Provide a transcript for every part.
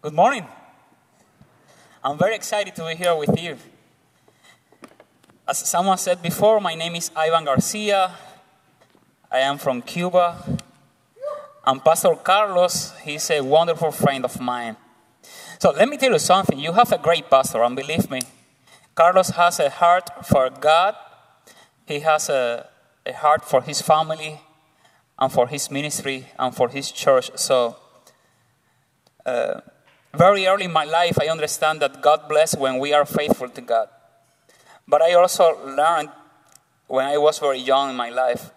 Good morning. I'm very excited to be here with you. As someone said before, my name is Ivan Garcia. I am from Cuba. And Pastor Carlos, he's a wonderful friend of mine. So let me tell you something. You have a great pastor, and believe me, Carlos has a heart for God. He has a heart for his family and for his ministry and for his church. So very early in my life, I understand that God bless when we are faithful to God. But I also learned when I was very young in my life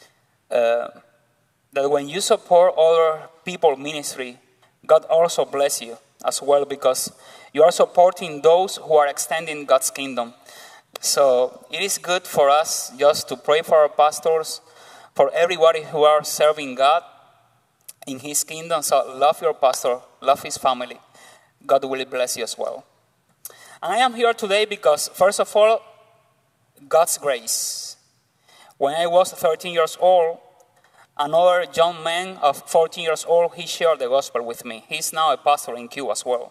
that when you support other people's ministry, God also bless you as well, because you are supporting those who are extending God's kingdom. So it is good for us just to pray for our pastors, for everybody who are serving God in his kingdom. So love your pastor, love his family. God will bless you as well. And I am here today because, first of all, God's grace. When I was 13 years old, another young man of 14 years old, he shared the gospel with me. He's now a pastor in Cuba as well.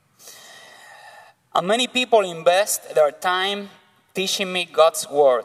And many people invest their time teaching me God's word,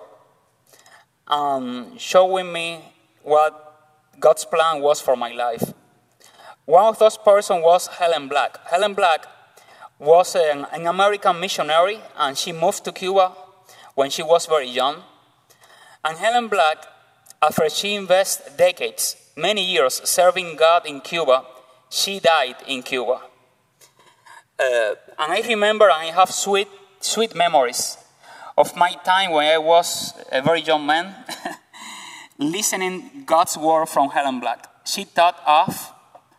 showing me what God's plan was for my life. One of those persons was Helen Black. Helen Black was an American missionary, and she moved to Cuba when she was very young. And Helen Black, after she invested decades, many years serving God in Cuba, she died in Cuba. And I remember, and I have sweet memories of my time when I was a very young man, listening God's word from Helen Black. She taught us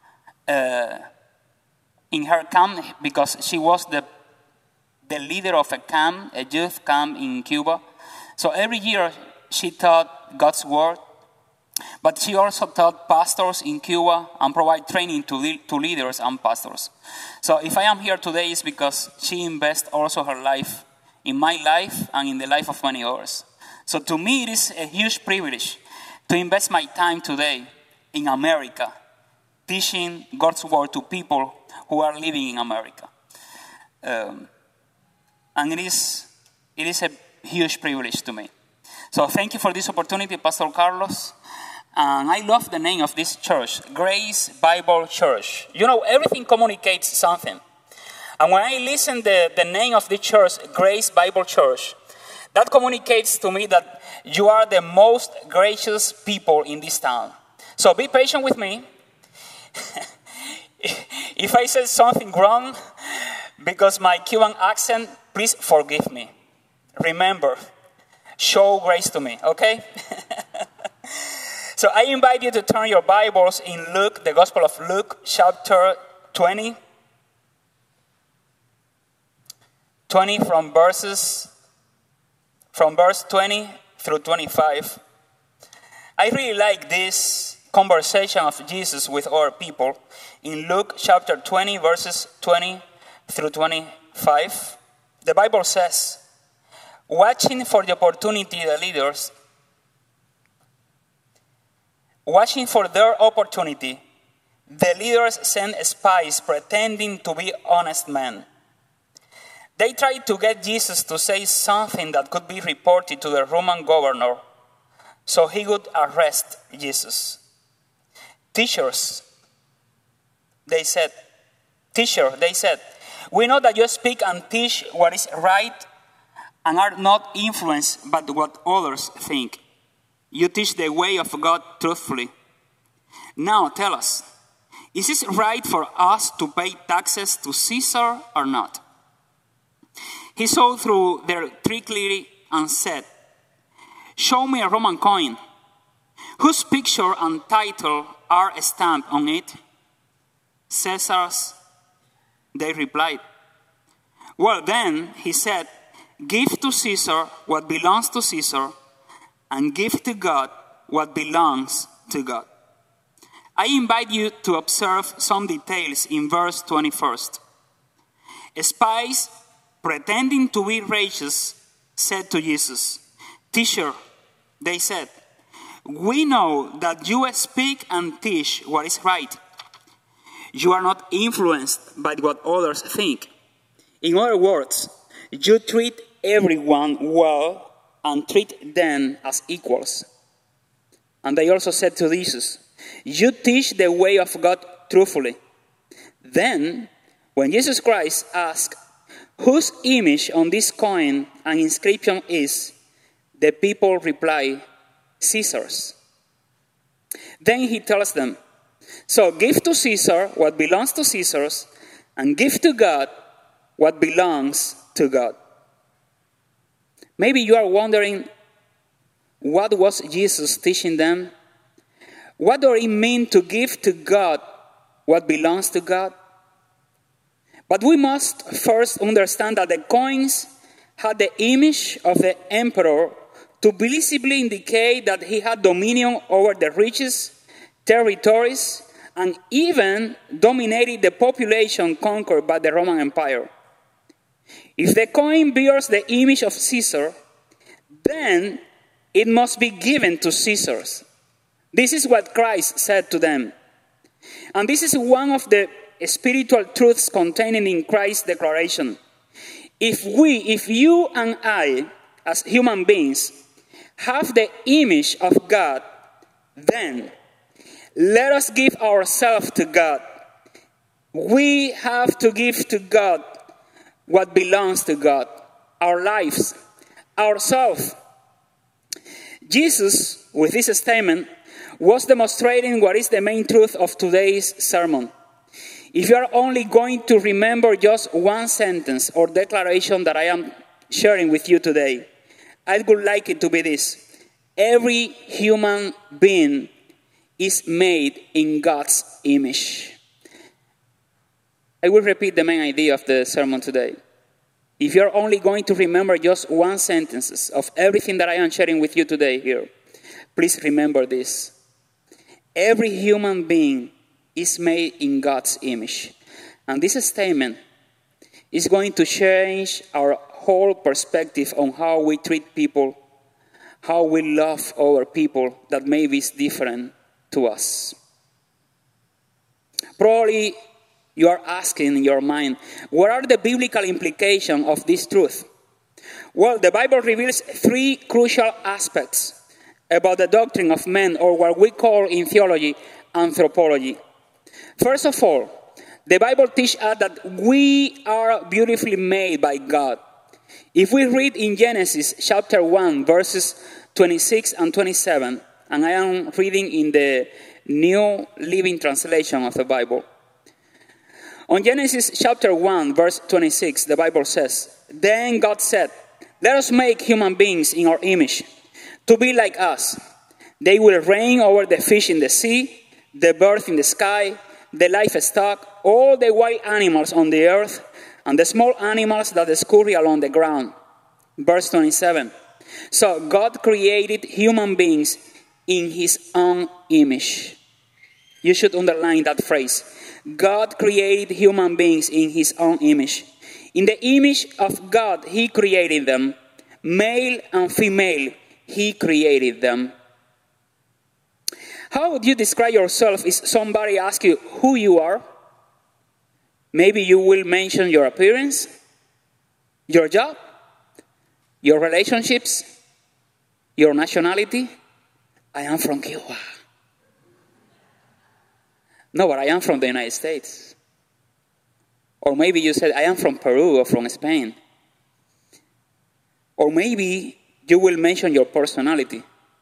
in her camp, because she was the leader of a camp, a youth camp in Cuba. So every year she taught God's word, but she also taught pastors in Cuba and provide training to leaders and pastors. So if I am here today, it's because she invests also her life in my life and in the life of many others. So to me, it is a huge privilege to invest my time today in America, teaching God's word to people who are living in America. And it is a huge privilege to me. So thank you for this opportunity, Pastor Carlos. And I love the name of this church, Grace Bible Church. You know, everything communicates something. And when I listen to the name of the church, Grace Bible Church, that communicates to me that you are the most gracious people in this town. So be patient with me. If I said something wrong, because my Cuban accent, please forgive me. Remember, show grace to me, okay? So I invite you to turn your Bibles in Luke, the Gospel of Luke, chapter 20. 20 from verse 20 through 25. I really like this conversation of Jesus with other people in Luke chapter 20, verses 20 through 25. The Bible says, watching for the opportunity, the leaders, watching for their opportunity, the leaders sent spies pretending to be honest men. They tried to get Jesus to say something that could be reported to the Roman governor so he would arrest Jesus. Teacher, they said, we know that you speak and teach what is right and are not influenced by what others think. You teach the way of God truthfully. Now tell us, is it right for us to pay taxes to Caesar or not? He saw through their trickery and said, show me a Roman coin. Whose picture and title are stamped on it? Caesar's. They replied. Well then, he said, give to Caesar what belongs to Caesar, and give to God what belongs to God. I invite you to observe some details in verse 21. Spies, pretending to be righteous, said to Jesus, Teacher, they said, we know that you speak and teach what is right. You are not influenced by what others think. In other words, you treat everyone well and treat them as equals. And they also said to Jesus, you teach the way of God truthfully. Then, when Jesus Christ asked, whose image on this coin and inscription is, the people reply, Caesar's. Then he tells them, so give to Caesar what belongs to Caesar's, and give to God what belongs to God. Maybe you are wondering, what was Jesus teaching them? What does it mean to give to God what belongs to God? But we must first understand that the coins had the image of the emperor to visibly indicate that he had dominion over the riches, territories, and even dominated the population conquered by the Roman Empire. If the coin bears the image of Caesar, then it must be given to Caesar's. This is what Christ said to them. And this is one of the spiritual truths contained in Christ's declaration. If you and I, as human beings, have the image of God, then let us give ourselves to God. We have to give to God what belongs to God, our lives, ourselves. Jesus, with this statement, was demonstrating what is the main truth of today's sermon. If you are only going to remember just one sentence or declaration that I am sharing with you today, I would like it to be this. Every human being is made in God's image. I will repeat the main idea of the sermon today. If you're only going to remember just one sentence of everything that I am sharing with you today here, please remember this. Every human being is made in God's image. And this statement is going to change our whole perspective on how we treat people, how we love other people that maybe is different to us. Probably you are asking in your mind, what are the biblical implications of this truth? Well, the Bible reveals three crucial aspects about the doctrine of men, or what we call in theology, anthropology. First of all, the Bible teaches us that we are beautifully made by God. If we read in Genesis chapter 1, verses 26 and 27, and I am reading in the New Living Translation of the Bible. On Genesis chapter 1, verse 26, the Bible says, then God said, let us make human beings in our image, to be like us. They will reign over the fish in the sea, the birds in the sky, the livestock, all the wild animals on the earth, and the small animals that scurry along the ground. Verse 27. So God created human beings in his own image. You should underline that phrase. God created human beings in his own image. In the image of God, he created them. Male and female, he created them. How would you describe yourself if somebody asks you who you are? Maybe you will mention your appearance, your job, your relationships, your nationality. I am from Cuba. No, but I am from the United States. Or maybe you said, I am from Peru or from Spain. Or maybe you will mention your personality.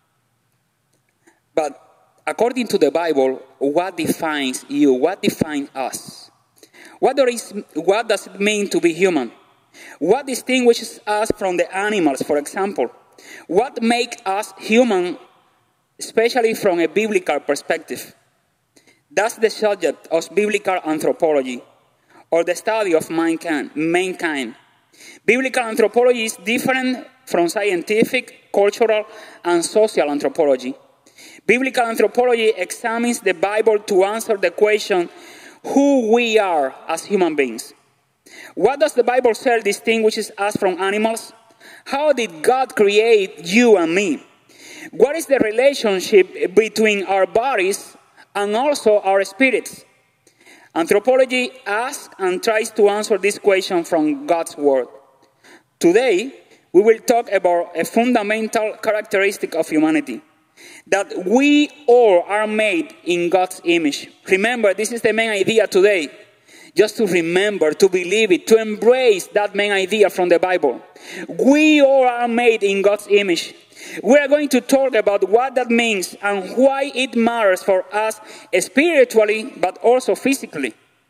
But according to the Bible, what defines you? What defines us? What does it mean to be human? What distinguishes us from the animals, for example? What makes us human, especially from a biblical perspective? That's the subject of biblical anthropology, or the study of mankind. Biblical anthropology is different from scientific, cultural, and social anthropology. Biblical anthropology examines the Bible to answer the question, who we are as human beings. What does the Bible say distinguishes us from animals? How did God create you and me? What is the relationship between our bodies and also our spirits? Anthropology asks and tries to answer this question from God's Word. Today, we will talk about a fundamental characteristic of humanity, that we all are made in God's image. Remember, this is the main idea today. Just to remember, to believe it, to embrace that main idea from the Bible. We all are made in God's image. We are going to talk about what that means and why it matters for us spiritually, but also physically.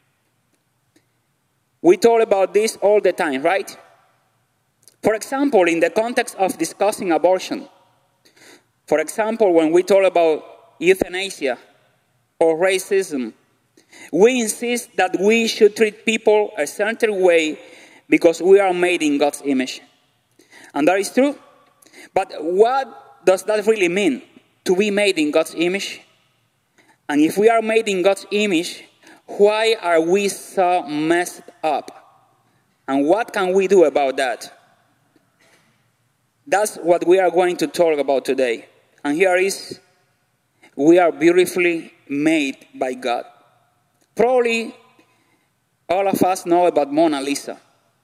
We talk about this all the time, right? For example, in the context of discussing abortion. For example, when we talk about euthanasia or racism, we insist that we should treat people a certain way because we are made in God's image. And that is true. But what does that really mean, to be made in God's image? And if we are made in God's image, why are we so messed up? And what can we do about that? That's what we are going to talk about today. And here is, we are beautifully made by God. Probably all of us know about Mona Lisa.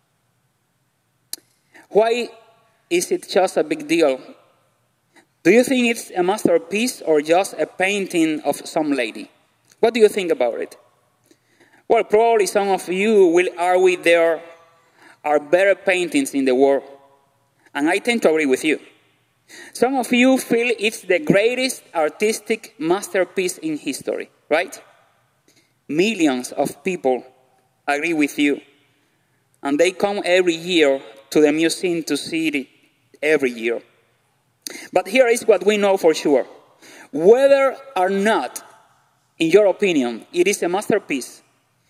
Why is it just a big deal? Do you think it's a masterpiece or just a painting of some lady? What do you think about it? Well, probably some of you will argue there are better paintings in the world. And I tend to agree with you. Some of you feel it's the greatest artistic masterpiece in history, right? Millions of people agree with you. And they come every year to the museum to see it every year. But here is what we know for sure. Whether or not, in your opinion, it is a masterpiece,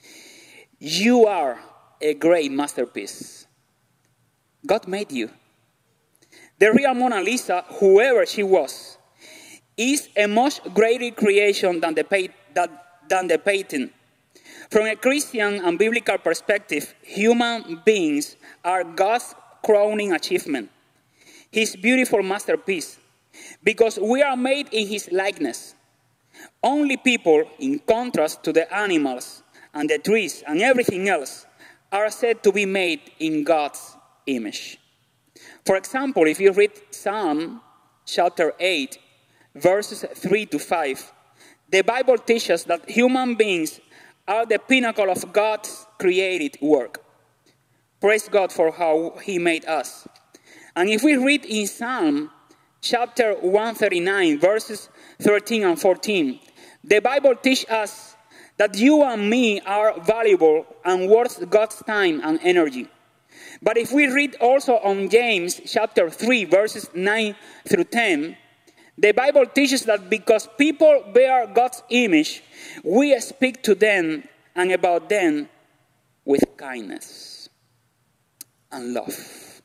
you are a great masterpiece. God made you. The real Mona Lisa, whoever she was, is a much greater creation than the painting. From a Christian and biblical perspective, human beings are God's crowning achievement, His beautiful masterpiece, because we are made in His likeness. Only people, in contrast to the animals and the trees and everything else, are said to be made in God's image. For example, if you read Psalm chapter 8, verses 3 to 5, the Bible teaches that human beings are the pinnacle of God's created work. Praise God for how He made us. And if we read in Psalm chapter 139, verses 13 and 14, the Bible teaches us that you and me are valuable and worth God's time and energy. But if we read also on James chapter 3, verses 9 through 10, the Bible teaches that because people bear God's image, we speak to them and about them with kindness and love.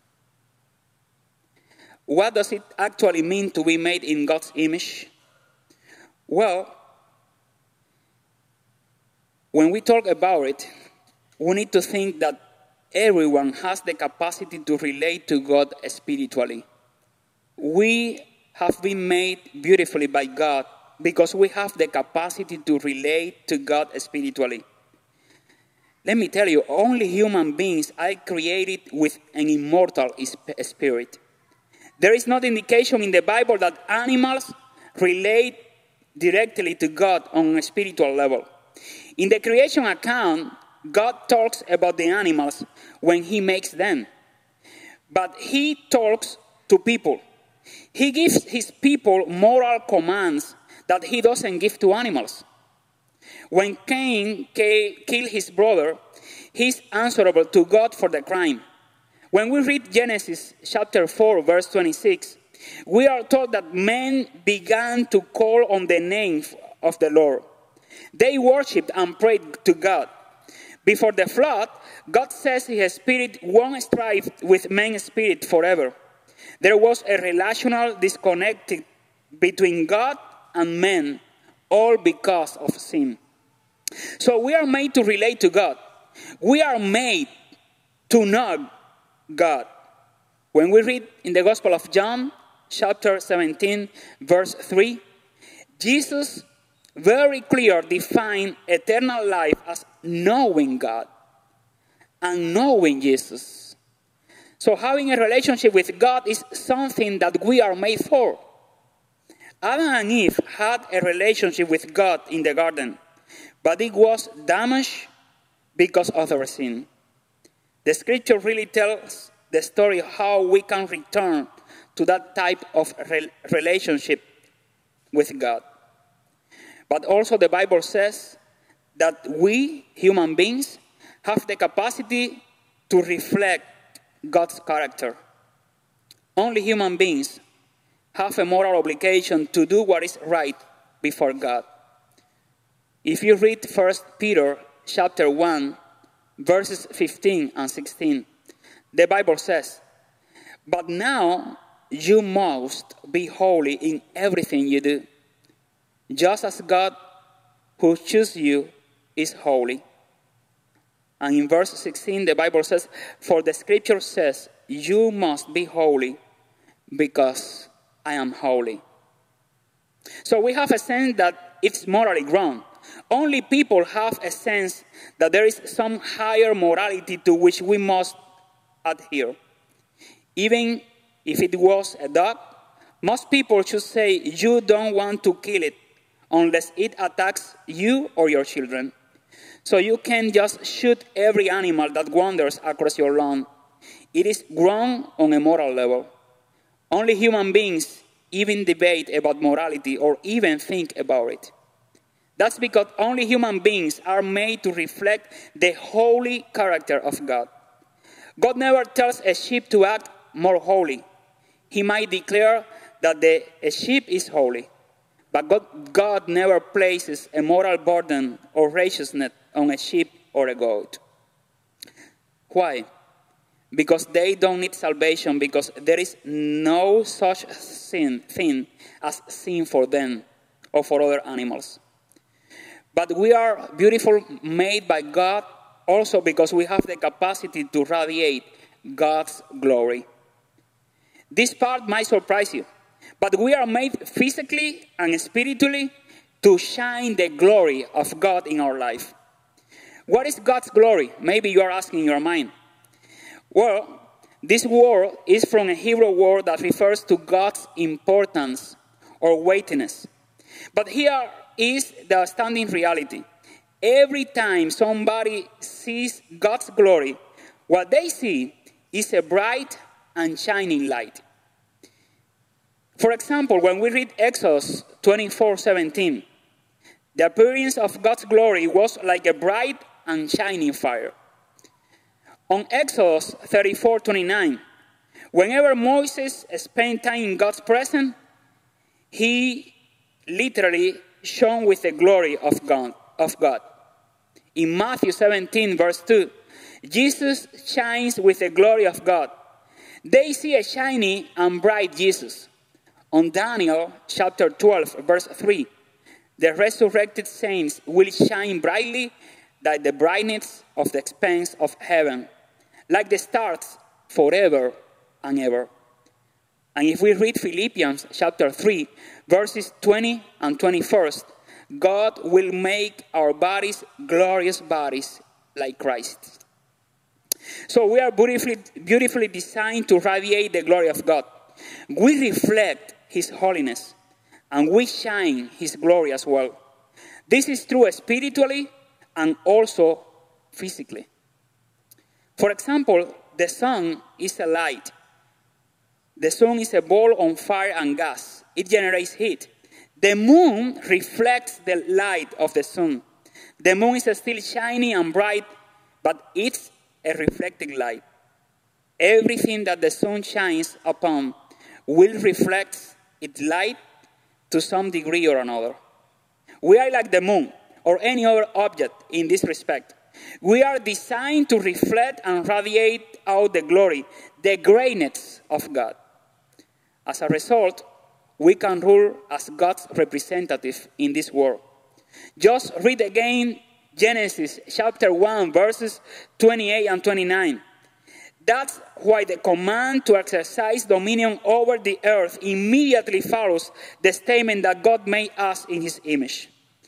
What does it actually mean to be made in God's image? Well, when we talk about it, we need to think that everyone has the capacity to relate to God spiritually. We have been made beautifully by God because we have the capacity to relate to God spiritually. Let me tell you, only human beings are created with an immortal spirit. There is no indication in the Bible that animals relate directly to God on a spiritual level. In the creation account, God talks about the animals when He makes them. But He talks to people. He gives His people moral commands that He doesn't give to animals. When Cain killed his brother, he's answerable to God for the crime. When we read Genesis chapter 4, verse 26, we are told that men began to call on the name of the Lord. They worshipped and prayed to God. Before the flood, God says His Spirit won't strive with man's spirit forever. There was a relational disconnect between God and men, all because of sin. So we are made to relate to God. We are made to know God. When we read in the Gospel of John, chapter 17, verse 3, Jesus very clear define eternal life as knowing God and knowing Jesus. So having a relationship with God is something that we are made for. Adam and Eve had a relationship with God in the garden, but it was damaged because of their sin. The scripture really tells the story of how we can return to that type of relationship with God. But also the Bible says that we, human beings, have the capacity to reflect God's character. Only human beings have a moral obligation to do what is right before God. If you read 1 Peter chapter 1, verses 15 and 16, the Bible says, "But now you must be holy in everything you do, just as God who chose you is holy." And in verse 16, the Bible says, "For the scripture says, you must be holy because I am holy." So we have a sense that it's morally wrong. Only people have a sense that there is some higher morality to which we must adhere. Even if it was a dog, most people should say you don't want to kill it unless it attacks you or your children. So you can just shoot every animal that wanders across your lawn. It is wrong on a moral level. Only human beings even debate about morality or even think about it. That's because only human beings are made to reflect the holy character of God. God never tells a sheep to act more holy. He might declare that a sheep is holy, but God never places a moral burden or righteousness on a sheep or a goat. Why? Because they don't need salvation, because there is no such thing as sin for them or for other animals. But we are beautiful, made by God, also because we have the capacity to radiate God's glory. This part might surprise you, but we are made physically and spiritually to shine the glory of God in our life. What is God's glory? Maybe you are asking in your mind. Well, this word is from a Hebrew word that refers to God's importance or weightiness. But here is the astounding reality. Every time somebody sees God's glory, what they see is a bright and shining light. For example, when we read Exodus 24:17, the appearance of God's glory was like a bright and shining fire. On Exodus 34:29, whenever Moses spent time in God's presence, he literally shone with the glory of God. In Matthew 17, verse 2, Jesus shines with the glory of God. They see a shiny and bright Jesus. On Daniel chapter 12, verse 3, the resurrected saints will shine brightly like the brightness of the expanse of heaven, like the stars forever and ever. And if we read Philippians chapter 3, verses 20 and 21, God will make our bodies glorious bodies like Christ. So we are beautifully designed to radiate the glory of God. We reflect His holiness, and we shine His glory as well. This is true spiritually and also physically. For example, the sun is a light. The sun is a ball on fire and gas. It generates heat. The moon reflects the light of the sun. The moon is still shiny and bright, but it's a reflecting light. Everything that the sun shines upon will reflect its light to some degree or another. We are like the moon or any other object in this respect. We are designed to reflect and radiate out the glory, the greatness of God. As a result, we can rule as God's representative in this world. Just read again Genesis chapter 1, verses 28 and 29. That's why the command to exercise dominion over the earth immediately follows the statement that God made us in His image.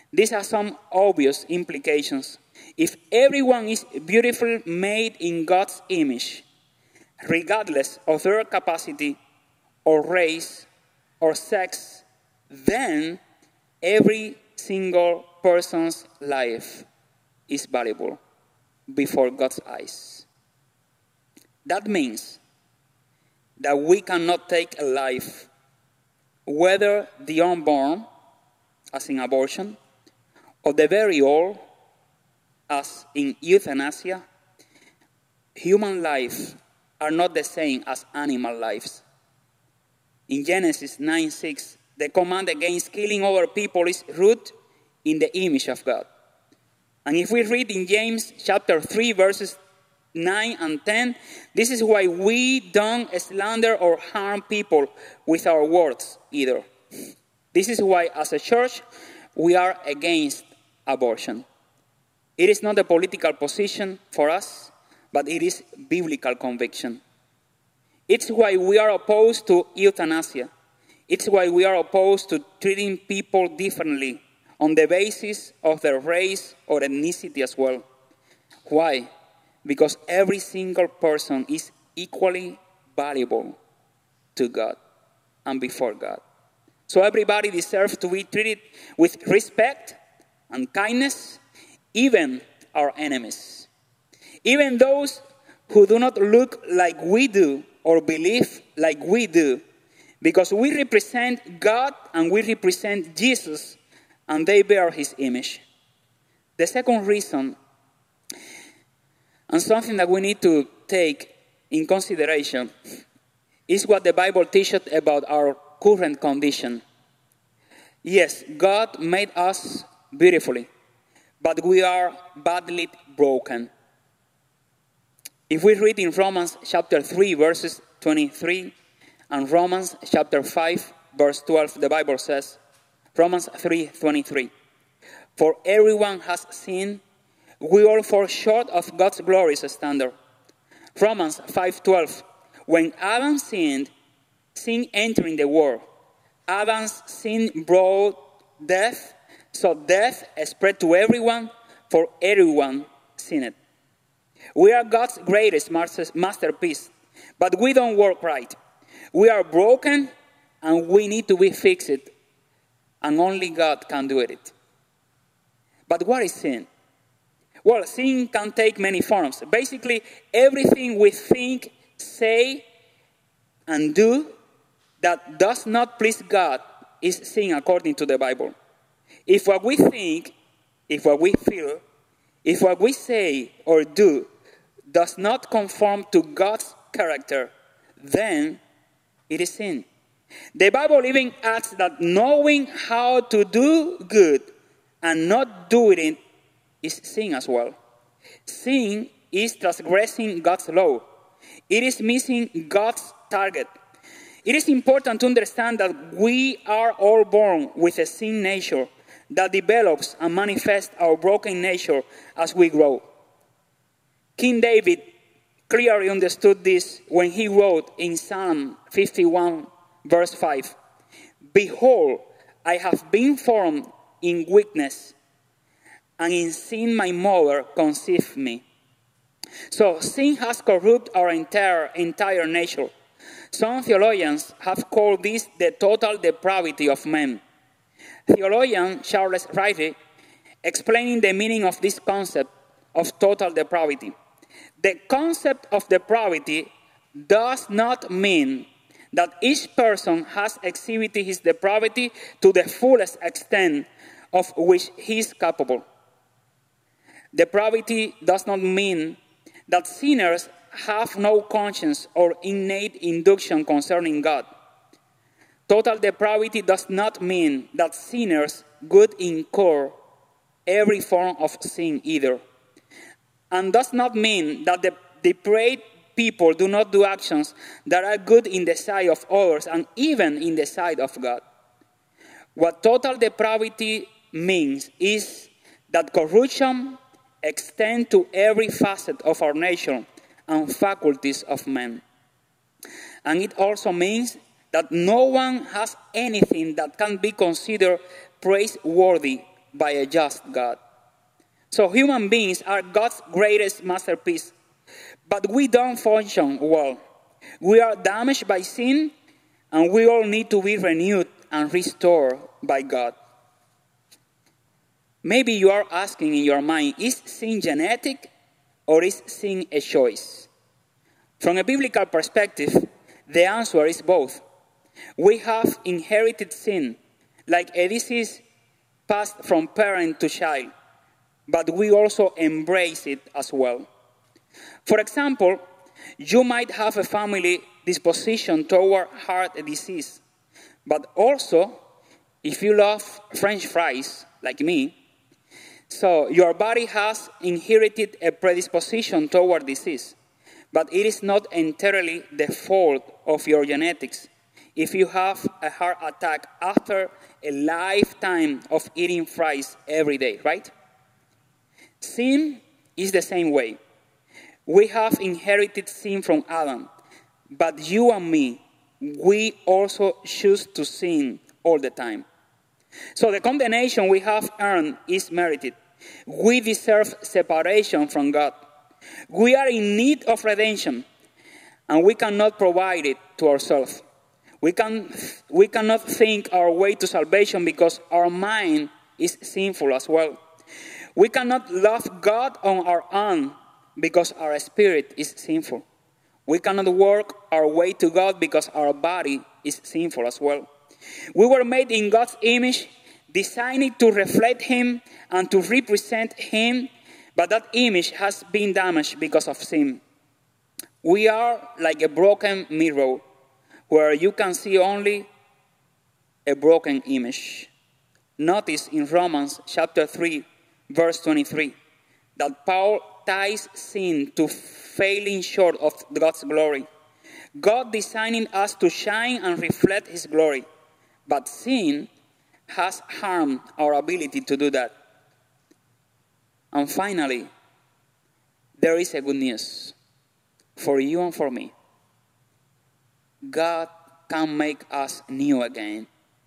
These are some obvious implications. If everyone is beautifully made in God's image, regardless of their capacity or race or sex, then every single person's life is valuable before God's eyes. That means that we cannot take a life, whether the unborn, as in abortion, or the very old, as in euthanasia. Human lives are not the same as animal lives. In Genesis 9:6, the command against killing other people is rooted in the image of God. And if we read in James chapter 3, verses 9 and 10, this is why we don't slander or harm people with our words either. This is why, as a church, we are against abortion. It is not a political position for us, but it is biblical conviction. It's why we are opposed to euthanasia. It's why we are opposed to treating people differently on the basis of their race or ethnicity as well. Why? Because every single person is equally valuable to God and before God. So everybody deserves to be treated with respect and kindness, even our enemies. Even those who do not look like we do or believe like we do, because we represent God and we represent Jesus, and they bear his image. The second reason, and something that we need to take in consideration, is what the Bible teaches about our current condition. Yes, God made us beautifully, but we are badly broken. If we read in Romans chapter 3, verses 23, and Romans chapter 5, verse 12, the Bible says, Romans 3:23, for everyone has sinned, we all fall short of God's glorious standard. Romans 5:12, when Adam sinned, sin entered the world. Adam's sin brought death, so death spread to everyone, for everyone sinned. We are God's greatest masterpiece, but we don't work right. We are broken, and we need to be fixed, and only God can do it. But what is sin? Well, sin can take many forms. Basically, everything we think, say, and do that does not please God is sin according to the Bible. If what we think, if what we feel, if what we say or do does not conform to God's character, then it is sin. The Bible even adds that knowing how to do good and not doing it is sin as well. Sin is transgressing God's law. It is missing God's target. It is important to understand that we are all born with a sin nature that develops and manifests our broken nature as we grow. King David clearly understood this when he wrote in Psalm 51, verse 5, behold, I have been formed in weakness, and in sin my mother conceived me. So sin has corrupted our entire nature. Some theologians have called this the total depravity of man. Theologian Charles Riley, explaining the meaning of this concept of total depravity. The concept of depravity does not mean that each person has exhibited his depravity to the fullest extent of which he is capable. Depravity does not mean that sinners have no conscience or innate induction concerning God. Total depravity does not mean that sinners would incur every form of sin either, and does not mean that the depraved people do not do actions that are good in the sight of others and even in the sight of God. What total depravity means is that corruption extends to every facet of our nature and faculties of man. And it also means that no one has anything that can be considered praiseworthy by a just God. So human beings are God's greatest masterpiece, but we don't function well. We are damaged by sin, and we all need to be renewed and restored by God. Maybe you are asking in your mind, is sin genetic or is sin a choice? From a biblical perspective, the answer is both. We have inherited sin, like a disease passed from parent to child, but we also embrace it as well. For example, you might have a family disposition toward heart disease, but also, if you love French fries, like me, so your body has inherited a predisposition toward disease, but it is not entirely the fault of your genetics if you have a heart attack after a lifetime of eating fries every day, right? Sin is the same way. We have inherited sin from Adam, but you and me, we also choose to sin all the time. So the condemnation we have earned is merited. We deserve separation from God. We are in need of redemption, and we cannot provide it to ourselves. We cannot think our way to salvation because our mind is sinful as well. We cannot love God on our own because our spirit is sinful. We cannot work our way to God because our body is sinful as well. We were made in God's image, designed to reflect Him and to represent Him, but that image has been damaged because of sin. We are like a broken mirror where you can see only a broken image. Notice in Romans chapter 3, verse 23, that Paul ties sin to falling short of God's glory. God designing us to shine and reflect His glory, but sin has harmed our ability to do that. And finally, there is a good news for you and for me. God can make us new again.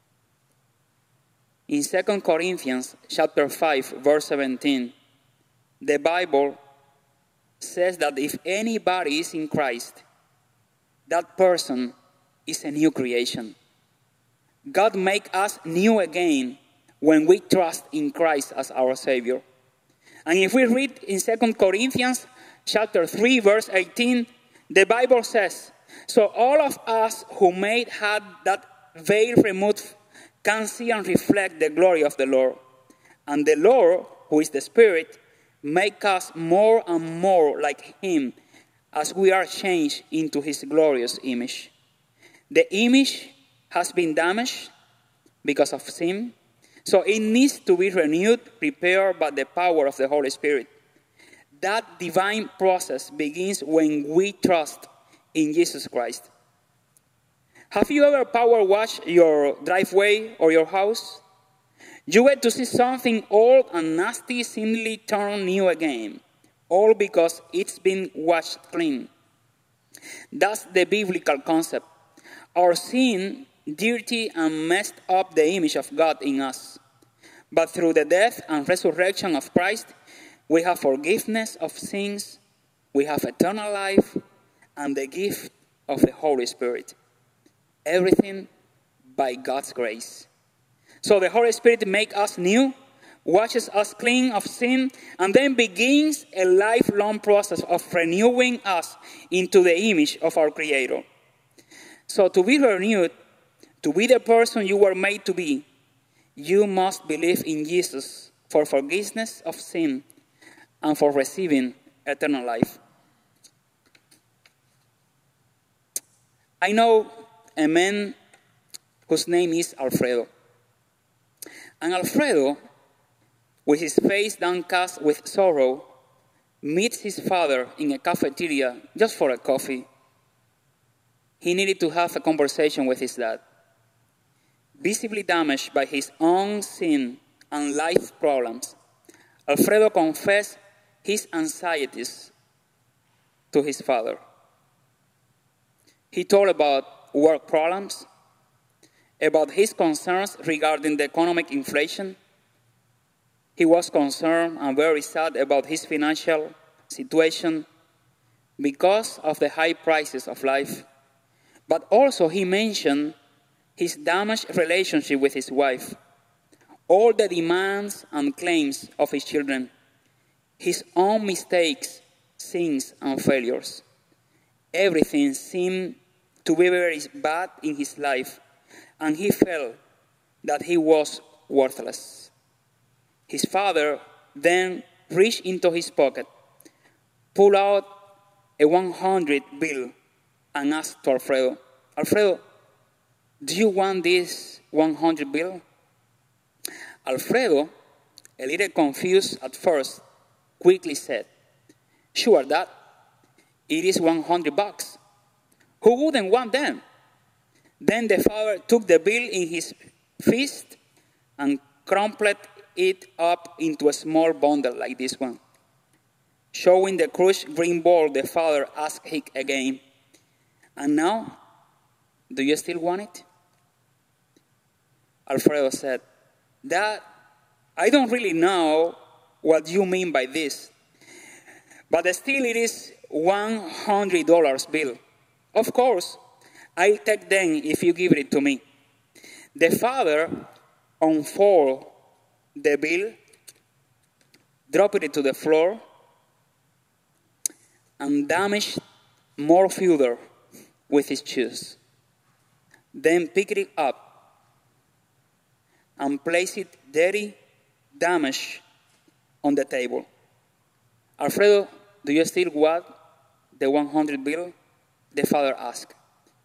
In 2 Corinthians chapter 5, verse 17, the Bible says that if anybody is in Christ, that person is a new creation. God makes us new again when we trust in Christ as our Savior. And if we read in 2 Corinthians chapter 3, verse 18, the Bible says, so all of us who may have that veil removed can see and reflect the glory of the Lord. And the Lord, who is the Spirit, make us more and more like Him as we are changed into His glorious image. The image has been damaged because of sin, so it needs to be renewed, prepared by the power of the Holy Spirit. That divine process begins when we trust in Jesus Christ. Have you ever power washed your driveway or your house? You get to see something old and nasty suddenly turn new again, all because it's been washed clean. That's the biblical concept. Our sin dirty and messed up the image of God in us. But through the death and resurrection of Christ, we have forgiveness of sins, we have eternal life, and the gift of the Holy Spirit. Everything by God's grace. So the Holy Spirit makes us new, washes us clean of sin, and then begins a lifelong process of renewing us into the image of our Creator. So to be renewed, to be the person you were made to be, you must believe in Jesus for forgiveness of sin and for receiving eternal life. I know a man whose name is Alfredo. And Alfredo, with his face downcast with sorrow, meets his father in a cafeteria just for a coffee. He needed to have a conversation with his dad. Visibly damaged by his own sin and life problems, Alfredo confessed his anxieties to his father. He told about work problems, about his concerns regarding the economic inflation, He was concerned and very sad about his financial situation because of the high prices of life. But also he mentioned his damaged relationship with his wife, all the demands and claims of his children, his own mistakes, sins, and failures. Everything seemed to be very bad in his life, and he felt that he was worthless. His father then reached into his pocket, pulled out a 100 bill, and asked to Alfredo, "Alfredo, do you want this 100 bill?" Alfredo, a little confused at first, quickly said, "Sure, Dad, it is $100. Who wouldn't want them?" Then the father took the bill in his fist and crumpled it up into a small bundle like this one. Showing the crushed green ball, the father asked him again, "And now, do you still want it?" Alfredo said, "Dad, I don't really know what you mean by this, but still it is $100 bill. Of course, I'll take them if you give it to me." The father unfolded the bill, dropped it to the floor, and damaged more further with his shoes. Then picked it up and placed it dirty, damaged, on the table. "Alfredo, do you still want the 100 bill?" the father asked.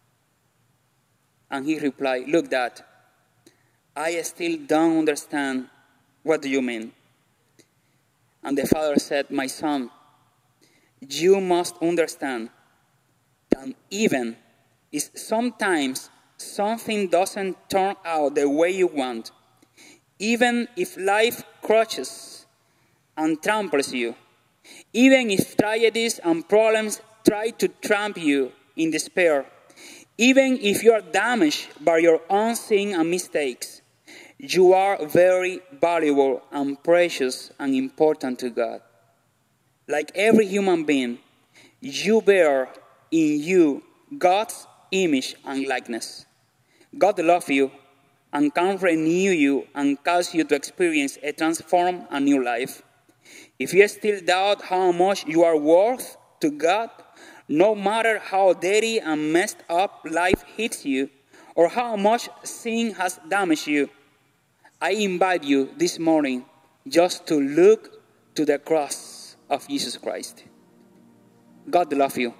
And he replied, "Look, Dad, I still don't understand. What do you mean?" And the father said, "My son, you must understand that even if sometimes something doesn't turn out the way you want, even if life crushes and tramples you, even if tragedies and problems try to tramp you in despair, even if you are damaged by your own sin and mistakes, you are very valuable and precious and important to God. Like every human being, you bear in you God's image and likeness. God loves you and can renew you and cause you to experience a transformed and new life. If you still doubt how much you are worth to God, no matter how dirty and messed up life hits you or how much sin has damaged you, I invite you this morning just to look to the cross of Jesus Christ. God loves you.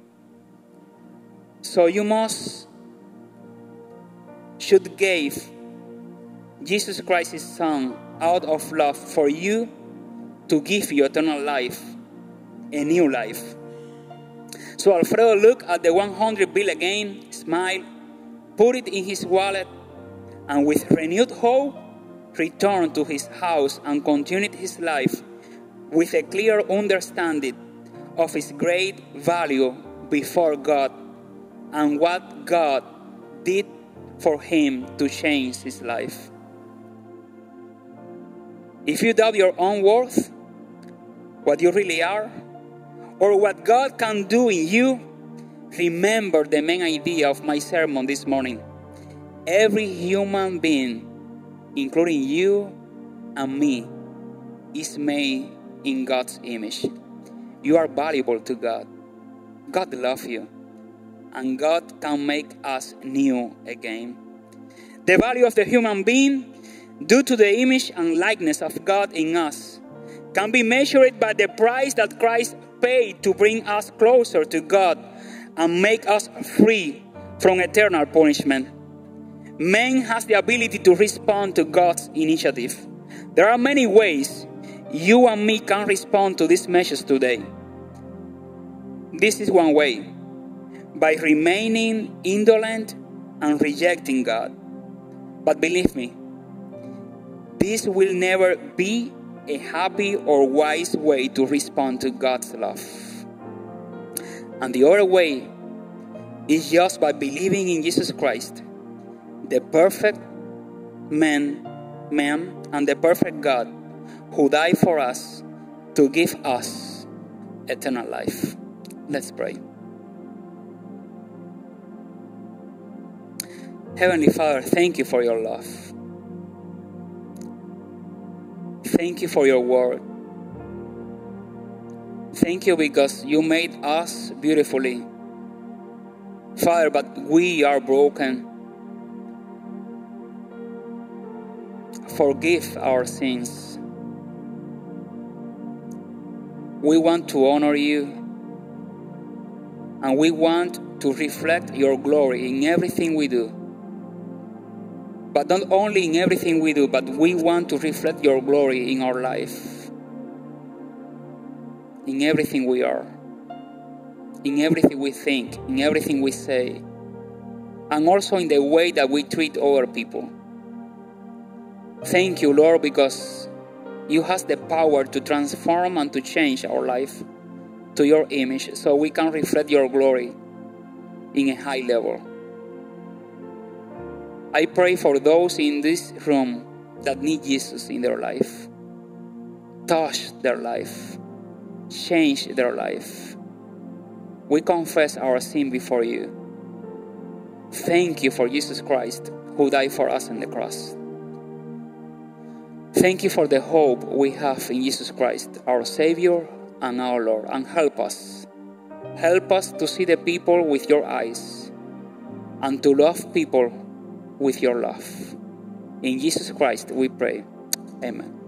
So you should give Jesus Christ his Son out of love for you to give you eternal life, a new life. So Alfredo looked at the 100 bill again, smiled, put it in his wallet, and with renewed hope, returned to his house and continued his life with a clear understanding of his great value before God and what God did for him to change his life. If you doubt your own worth, what you really are, or what God can do in you, remember the main idea of my sermon this morning. Every human being, including you and me, is made in God's image. You are valuable to God. God loves you. And God can make us new again. The value of the human being, due to the image and likeness of God in us, can be measured by the price that Christ paid to bring us closer to God and make us free from eternal punishment. Man has the ability to respond to God's initiative. There are many ways you and me can respond to this message today. This is one way, by remaining indolent and rejecting God. But believe me, this will never be a happy or wise way to respond to God's love. And the other way is just by believing in Jesus Christ, the perfect man and the perfect God, who died for us to give us eternal life. Let's pray. Heavenly Father, thank you for your love. Thank you for your word. Thank you because you made us beautifully, Father, but we are broken. Forgive our sins. We want to honor you, and we want to reflect your glory in everything we do. But not only in everything we do, but we want to reflect your glory in our life, in everything we are, in everything we think, in everything we say, and also in the way that we treat other people. Thank you, Lord, because you have the power to transform and to change our life to your image so we can reflect your glory in a high level. I pray for those in this room that need Jesus in their life. Touch their life. Change their life. We confess our sin before you. Thank you for Jesus Christ who died for us on the cross. Thank you for the hope we have in Jesus Christ, our Savior and our Lord. And help us. Help us to see the people with your eyes and to love people with your love. In Jesus Christ we pray. Amen.